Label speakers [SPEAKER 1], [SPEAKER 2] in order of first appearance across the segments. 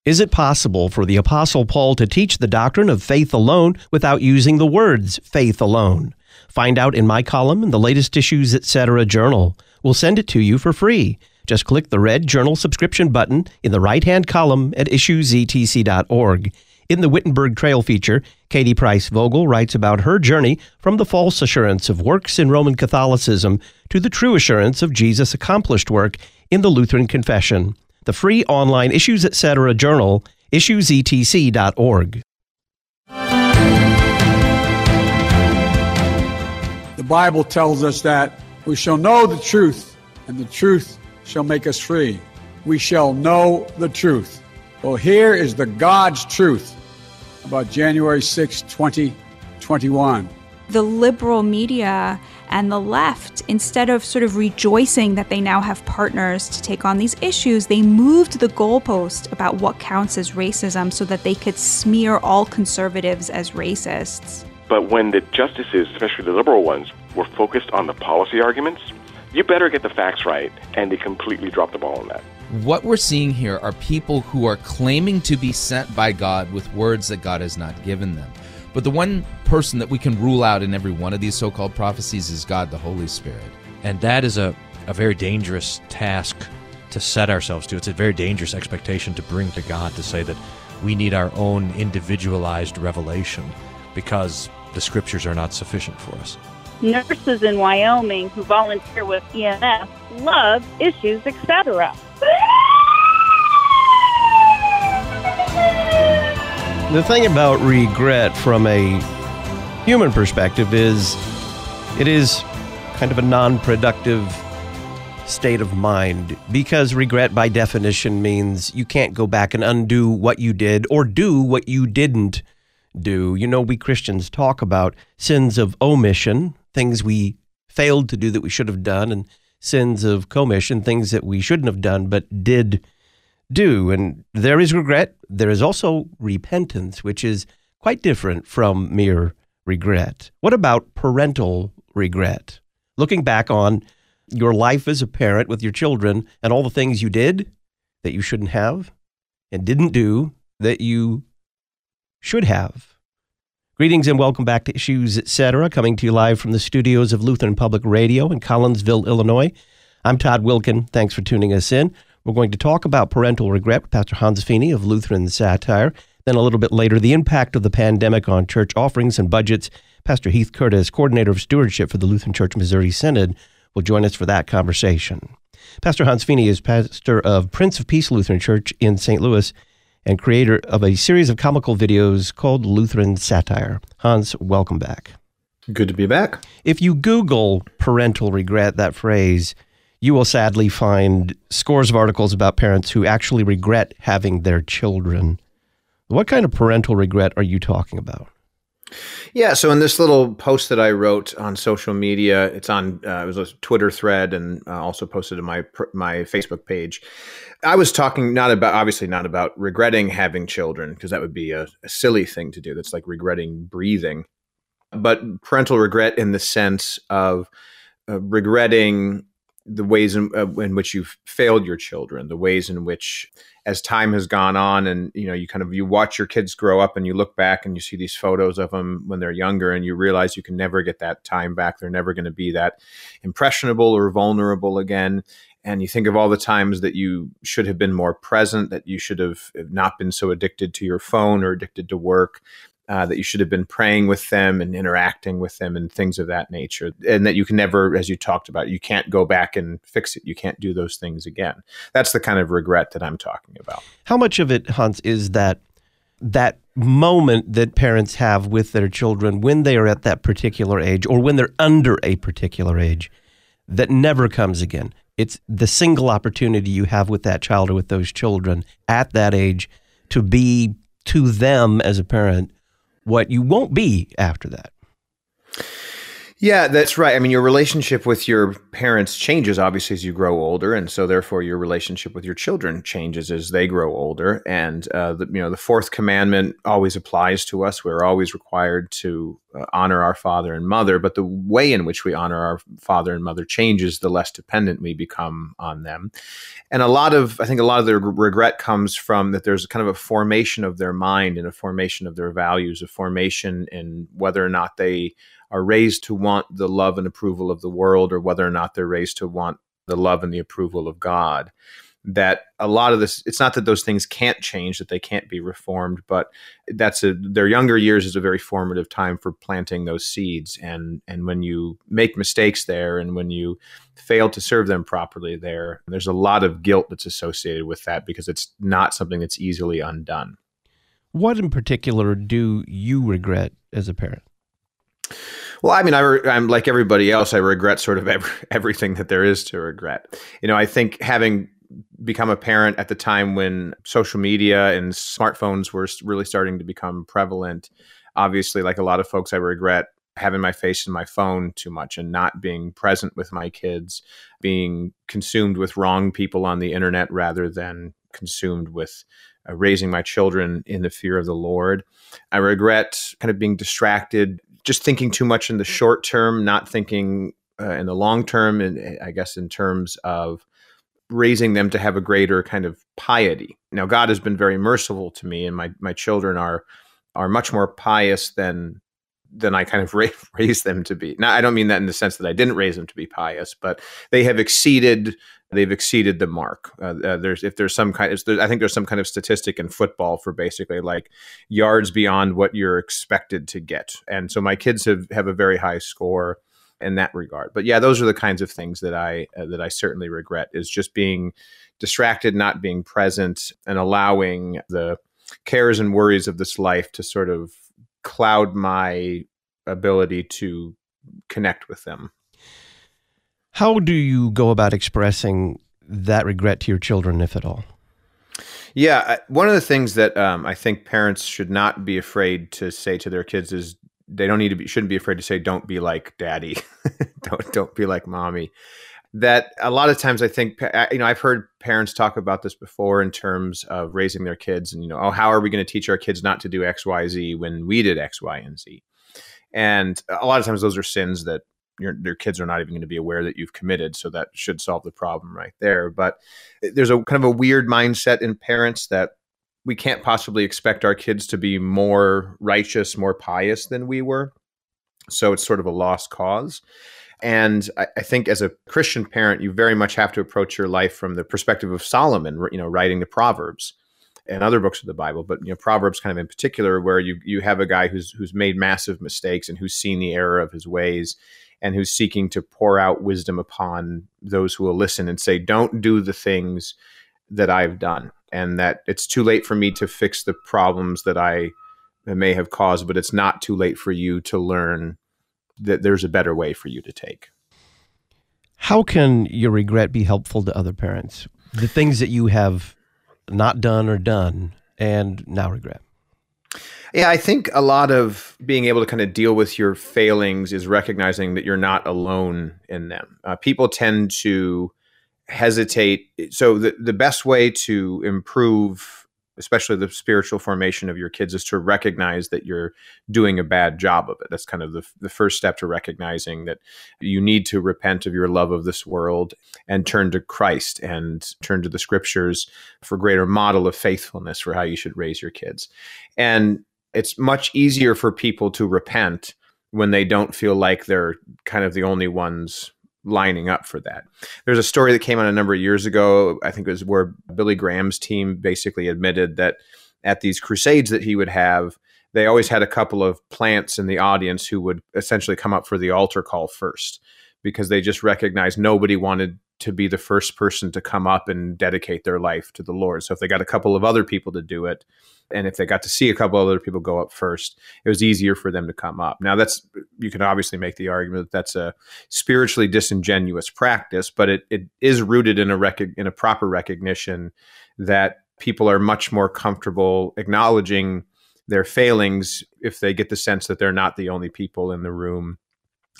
[SPEAKER 1] Is it possible for the Apostle Paul to teach the doctrine of faith alone without using the words faith alone? Find out in my column in the latest Issues Etc. journal. We'll send it to you for free. Just click the red journal subscription button in the right-hand column at issuesetc.org. In the Wittenberg Trail feature, Katie Price Vogel writes about her journey from the false assurance of works in Roman Catholicism to the true assurance of Jesus' accomplished work in the Lutheran Confession. The free online Issues Etc. journal, issuesetc.org.
[SPEAKER 2] The Bible tells us that we shall know the truth, and the truth shall make us free. We shall know the truth. Well, here is the God's truth about January 6, 2021.
[SPEAKER 3] The liberal media and the left, instead of sort of rejoicing that they now have partners to take on these issues, they moved the goalpost about what counts as racism so that they could smear all conservatives as racists.
[SPEAKER 4] But when the justices, especially the liberal ones, were focused on the policy arguments, you better get the facts right, and they completely dropped the ball on that.
[SPEAKER 5] What we're seeing here are people who are claiming to be sent by God with words that God has not given them. But the one person that we can rule out in every one of these so-called prophecies is God, the Holy Spirit.
[SPEAKER 6] And that is a very dangerous task to set ourselves to. It's a very dangerous expectation to bring to God, to say that we need our own individualized revelation because the scriptures are not sufficient for us.
[SPEAKER 7] Nurses in Wyoming who volunteer with EMS love Issues Etc.
[SPEAKER 1] The thing about regret from a human perspective is it is kind of a non-productive state of mind, because regret by definition means you can't go back and undo what you did or do what you didn't do. You know, we Christians talk about sins of omission, things we failed to do that we should have done, and sins of commission, things that we shouldn't have done but did do. And there is regret. There is also repentance, which is quite different from mere regret. What about parental regret? Looking back on your life as a parent with your children and all the things you did that you shouldn't have and didn't do that you should have. Greetings and welcome back to Issues Etc., coming to you live from the studios of Lutheran Public Radio in Collinsville, Illinois. I'm Todd Wilkin. Thanks for tuning us in. We're going to talk about parental regret with Pastor Hans Feeney of Lutheran Satire. Then a little bit later, the impact of the pandemic on church offerings and budgets. Pastor Heath Curtis, coordinator of stewardship for the Lutheran Church Missouri Synod, will join us for that conversation. Pastor Hans Feeney is pastor of Prince of Peace Lutheran Church in St. Louis and creator of a series of comical videos called Lutheran Satire. Hans, welcome back.
[SPEAKER 8] Good to be back.
[SPEAKER 1] If you Google parental regret, that phrase, you will sadly find scores of articles about parents who actually regret having their children. What kind of parental regret are you talking about?
[SPEAKER 8] Yeah, so in this little post that I wrote on social media, it's on it was a Twitter thread and also posted to my Facebook page. I was talking not about regretting having children, because that would be a silly thing to do. That's like regretting breathing, but parental regret in the sense of regretting the ways in which you've failed your children, the ways in which, as time has gone on, and you watch your kids grow up, and you look back and you see these photos of them when they're younger, and you realize you can never get that time back. They're never going to be that impressionable or vulnerable again. And you think of all the times that you should have been more present, that you should have not been so addicted to your phone or addicted to work, that you should have been praying with them and interacting with them and things of that nature. And that you can never, as you talked about, you can't go back and fix it. You can't do those things again. That's the kind of regret that I'm talking about.
[SPEAKER 1] How much of it, Hans, is that moment that parents have with their children when they are at that particular age or when they're under a particular age that never comes again? It's the single opportunity you have with that child or with those children at that age to be to them as a parent what you won't be after that.
[SPEAKER 8] Yeah, that's right. I mean, your relationship with your parents changes obviously as you grow older, and so therefore your relationship with your children changes as they grow older. And the fourth commandment always applies to us. We're always required to honor our father and mother, but the way in which we honor our father and mother changes the less dependent we become on them. And I think a lot of the regret comes from that there's kind of a formation of their mind and a formation of their values, a formation in whether or not they are raised to want the love and approval of the world, or whether or not they're raised to want the love and the approval of God. That a lot of this, it's not that those things can't change, that they can't be reformed, but their younger years is a very formative time for planting those seeds. And when you make mistakes there, and when you fail to serve them properly there's a lot of guilt that's associated with that, because it's not something that's easily undone.
[SPEAKER 1] What in particular do you regret as a parent?
[SPEAKER 8] Well, I mean, I'm like everybody else. I regret sort of everything that there is to regret. I think having become a parent at the time when social media and smartphones were really starting to become prevalent, obviously, like a lot of folks, I regret having my face in my phone too much and not being present with my kids, being consumed with wrong people on the internet rather than consumed with raising my children in the fear of the Lord. I regret kind of being distracted, just thinking too much in the short term, not thinking in the long term, and I guess in terms of raising them to have a greater kind of piety. Now, God has been very merciful to me, and my children are much more pious than I kind of raised them to be. Now, I don't mean that in the sense that I didn't raise them to be pious, but they have exceeded the mark. I think there's some kind of statistic in football for basically like yards beyond what you're expected to get. And so my kids have a very high score in that regard. But yeah, those are the kinds of things that I certainly regret, is just being distracted, not being present, and allowing the cares and worries of this life to sort of cloud my ability to connect with them.
[SPEAKER 1] How do you go about expressing that regret to your children, if at all?
[SPEAKER 8] Yeah, one of the things that I think parents should not be afraid to say to their kids is shouldn't be afraid to say, "Don't be like daddy," don't be like mommy. That a lot of times I think, I've heard parents talk about this before in terms of raising their kids, and how are we going to teach our kids not to do X, Y, Z when we did X, Y, and Z? And a lot of times those are sins that your kids are not even going to be aware that you've committed. So that should solve the problem right there. But there's a kind of a weird mindset in parents that we can't possibly expect our kids to be more righteous, more pious than we were. So it's sort of a lost cause. And I think as a Christian parent, you very much have to approach your life from the perspective of Solomon, writing the Proverbs and other books of the Bible, but Proverbs kind of in particular, where you have a guy who's made massive mistakes and who's seen the error of his ways, and who's seeking to pour out wisdom upon those who will listen and say, "Don't do the things that I've done," and that it's too late for me to fix the problems that I may have caused, but it's not too late for you to learn that there's a better way for you to take.
[SPEAKER 1] How can your regret be helpful to other parents? The things that you have not done or done and now regret.
[SPEAKER 8] Yeah, I think a lot of being able to kind of deal with your failings is recognizing that you're not alone in them. People tend to hesitate. So the best way to improve, especially the spiritual formation of your kids, is to recognize that you're doing a bad job of it. That's kind of the first step to recognizing that you need to repent of your love of this world and turn to Christ and turn to the scriptures for greater model of faithfulness for how you should raise your kids. And it's much easier for people to repent when they don't feel like they're kind of the only ones lining up for that. There's a story that came out a number of years ago, I think it was where Billy Graham's team basically admitted that at these crusades that he would have, they always had a couple of plants in the audience who would essentially come up for the altar call first, because they just recognized nobody wanted to be the first person to come up and dedicate their life to the Lord. So if they got a couple of other people to do it, and if they got to see a couple of other people go up first, it was easier for them to come up. Now, you can obviously make the argument that that's a spiritually disingenuous practice, but it is rooted in a proper recognition that people are much more comfortable acknowledging their failings if they get the sense that they're not the only people in the room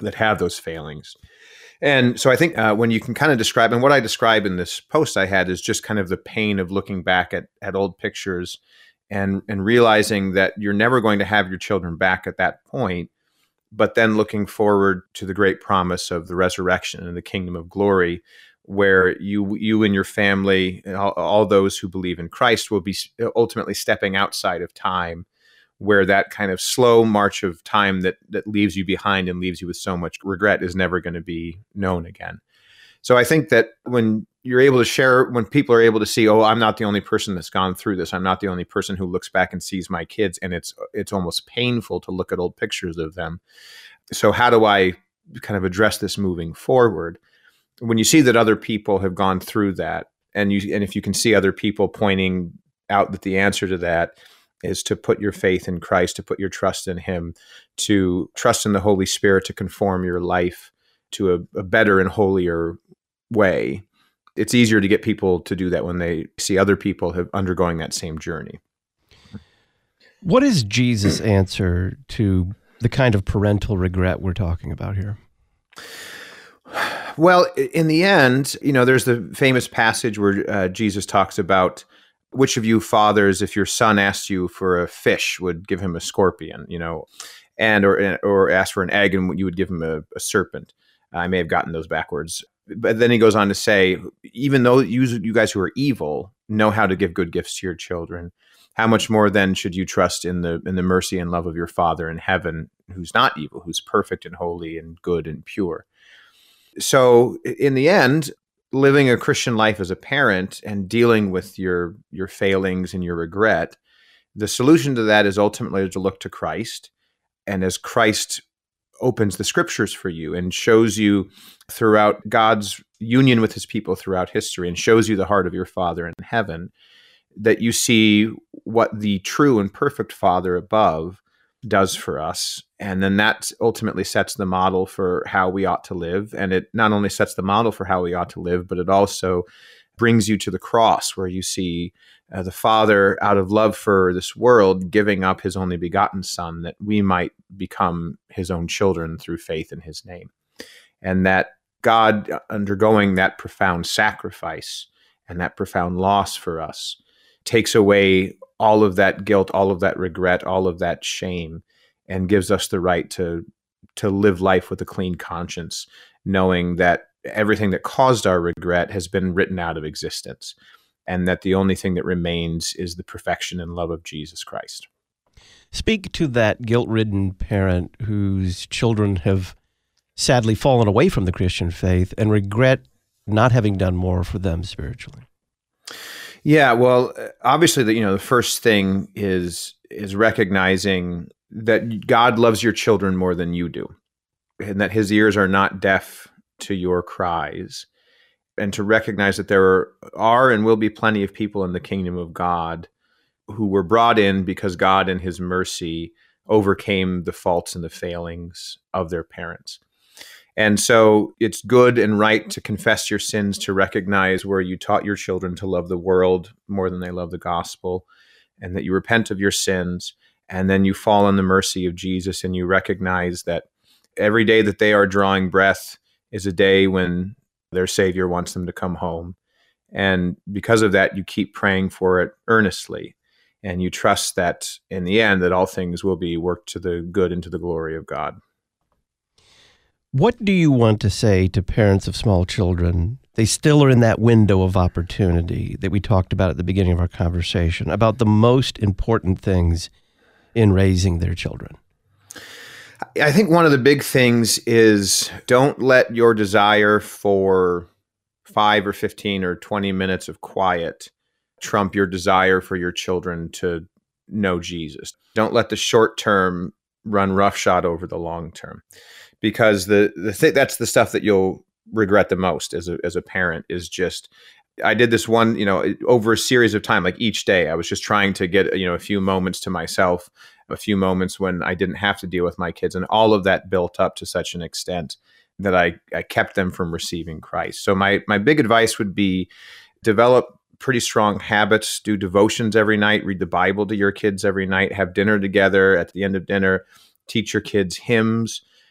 [SPEAKER 8] that have those failings. And so I think when you can kind of describe, and what I describe in this post I had is just kind of the pain of looking back at old pictures and realizing that you're never going to have your children back at that point, but then looking forward to the great promise of the resurrection and the kingdom of glory, where you and your family, and all those who believe in Christ, will be ultimately stepping outside of time, where that kind of slow march of time that leaves you behind and leaves you with so much regret is never going to be known again. So I think that when you're able to share, when people are able to see, oh, I'm not the only person that's gone through this. I'm not the only person who looks back and sees my kids, and it's almost painful to look at old pictures of them. So how do I kind of address this moving forward? When you see that other people have gone through that, and if you can see other people pointing out that the answer to that is to put your faith in Christ, to put your trust in Him, to trust in the Holy Spirit to conform your life to a better and holier way. It's easier to get people to do that when they see other people have undergoing that same journey.
[SPEAKER 1] What is Jesus' answer to the kind of parental regret we're talking about here?
[SPEAKER 8] Well, in the end, there's the famous passage where Jesus talks about which of you fathers, if your son asked you for a fish, would give him a scorpion, and or ask for an egg and you would give him a serpent. I may have gotten those backwards. But then he goes on to say, even though you guys who are evil know how to give good gifts to your children, how much more then should you trust in the mercy and love of your Father in heaven, who's not evil, who's perfect and holy and good and pure. So in the end, living a Christian life as a parent and dealing with your failings and your regret, the solution to that is ultimately to look to Christ. And as Christ opens the scriptures for you and shows you throughout God's union with his people throughout history and shows you the heart of your Father in heaven, that you see what the true and perfect Father above does for us. And then that ultimately sets the model for how we ought to live. And it not only sets the model for how we ought to live, but it also brings you to the cross, where you see the Father, out of love for this world, giving up his only begotten Son, that we might become his own children through faith in his name. And that God, undergoing that profound sacrifice and that profound loss for us, takes away all of that guilt, all of that regret, all of that shame, and gives us the right to live life with a clean conscience, knowing that everything that caused our regret has been written out of existence, and that the only thing that remains is the perfection and love of Jesus Christ.
[SPEAKER 1] Speak to that guilt-ridden parent whose children have sadly fallen away from the Christian faith and regret not having done more for them spiritually.
[SPEAKER 8] Yeah, well, obviously, the first thing is recognizing that God loves your children more than you do, and that his ears are not deaf to your cries, and to recognize that there are and will be plenty of people in the kingdom of God who were brought in because God in his mercy overcame the faults and the failings of their parents. And so it's good and right to confess your sins, to recognize where you taught your children to love the world more than they love the gospel, and that you repent of your sins, and then you fall in the mercy of Jesus, and you recognize that every day that they are drawing breath is a day when their Savior wants them to come home. And because of that, you keep praying for it earnestly, and you trust that in the end that all things will be worked to the good and to the glory of God.
[SPEAKER 1] What do you want to say to parents of small children? They still are in that window of opportunity that we talked about at the beginning of our conversation, about the most important things in raising their children.
[SPEAKER 8] I think one of the big things is don't let your desire for 5 or 15 or 20 minutes of quiet trump your desire for your children to know Jesus. Don't let the short term run roughshod over the long term. Because that's the stuff that you'll regret the most as a parent, is just, I did this one, over a series of time, like each day, I was just trying to get, a few moments to myself, a few moments when I didn't have to deal with my kids. And all of that built up to such an extent that I kept them from receiving Christ. So my big advice would be develop pretty strong habits, do devotions every night, read the Bible to your kids every night, have dinner together. At the end of dinner, teach your kids hymns.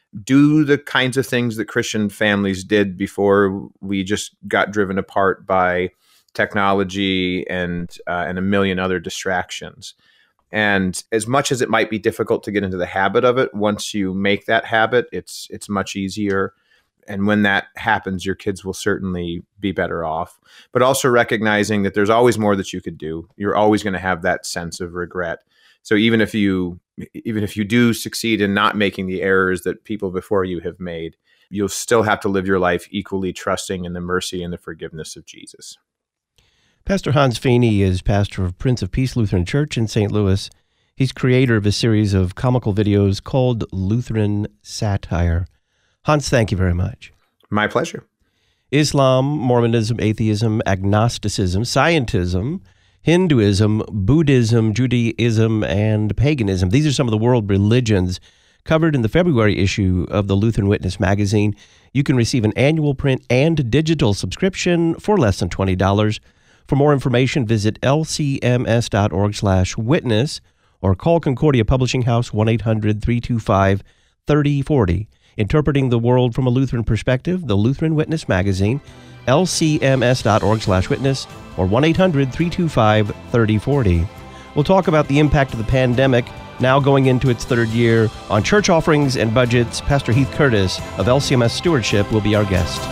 [SPEAKER 8] do the kinds of things that Christian families did before we just got driven apart by technology and a million other distractions. And as much as it might be difficult to get into the habit of it, once you make that habit, it's much easier. And when that happens, your kids will certainly be better off. But also recognizing that there's always more that you could do. You're always going to have that sense of regret. So even if you do succeed in not making the errors that people before you have made, you'll still have to live your life equally trusting in the mercy and the forgiveness of Jesus.
[SPEAKER 1] Pastor Hans Feeney is pastor of Prince of Peace Lutheran Church in St. Louis. He's creator of a series of comical videos called Lutheran Satire. Hans, thank you very much.
[SPEAKER 8] My pleasure.
[SPEAKER 1] Islam, Mormonism, atheism, agnosticism, scientism, Hinduism, Buddhism, Judaism, and paganism. These are some of the world religions covered in the February issue of the Lutheran Witness magazine. You can receive an annual print and digital subscription for less than $20. For more information, visit lcms.org/witness or call Concordia Publishing House 1-800-325-3040. Interpreting the World from a Lutheran Perspective, the Lutheran Witness magazine, lcms.org/witness or 1-800-325-3040. We'll talk about the impact of the pandemic now going into its third year on church offerings and budgets. Pastor Heath Curtis of LCMS Stewardship will be our guest.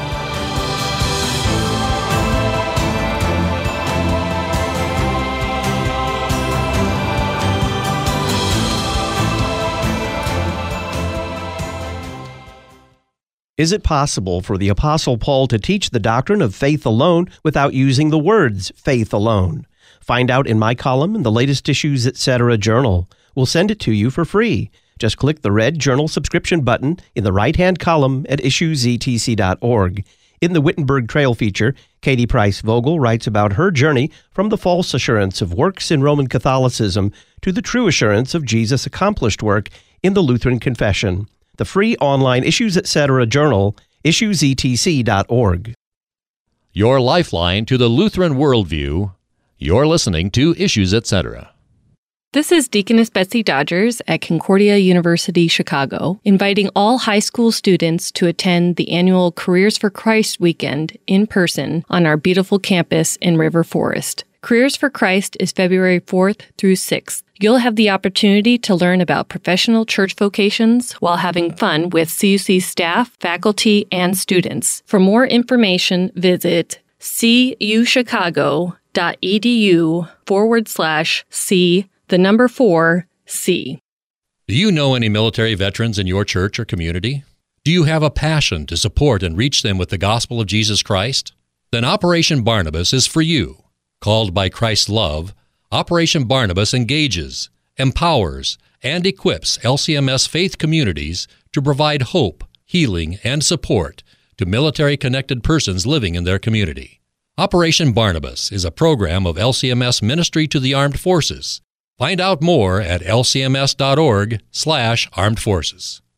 [SPEAKER 1] Is it possible for the Apostle Paul to teach the doctrine of faith alone without using the words faith alone? Find out in my column in the latest Issues Etc. journal. We'll send it to you for free. Just click the red journal subscription button in the right-hand column at issuesetc.org. In the Wittenberg Trail feature, Katie Price Vogel writes about her journey from the false assurance of works in Roman Catholicism to the true assurance of Jesus' accomplished work in the Lutheran Confession. The free online Issues Etc. journal, issuesetc.org.
[SPEAKER 9] Your lifeline to the Lutheran worldview. You're listening to Issues Etc.
[SPEAKER 10] This is Deaconess Betsy Dodgers at Concordia University, Chicago, inviting all high school students to attend the annual Careers for Christ weekend in person on our beautiful campus in River Forest. Careers for Christ is February 4th through 6th. You'll have the opportunity to learn about professional church vocations while having fun with CUC staff, faculty, and students. For more information, visit cuchicago.edu/C4C.
[SPEAKER 9] Do you know any military veterans in your church or community? Do you have a passion to support and reach them with the gospel of Jesus Christ? Then Operation Barnabas is for you. Called by Christ's love, Operation Barnabas engages, empowers, and equips LCMS faith communities to provide hope, healing, and support to military-connected persons living in their community. Operation Barnabas is a program of LCMS Ministry to the Armed Forces. Find out more at lcms.org/armed forces.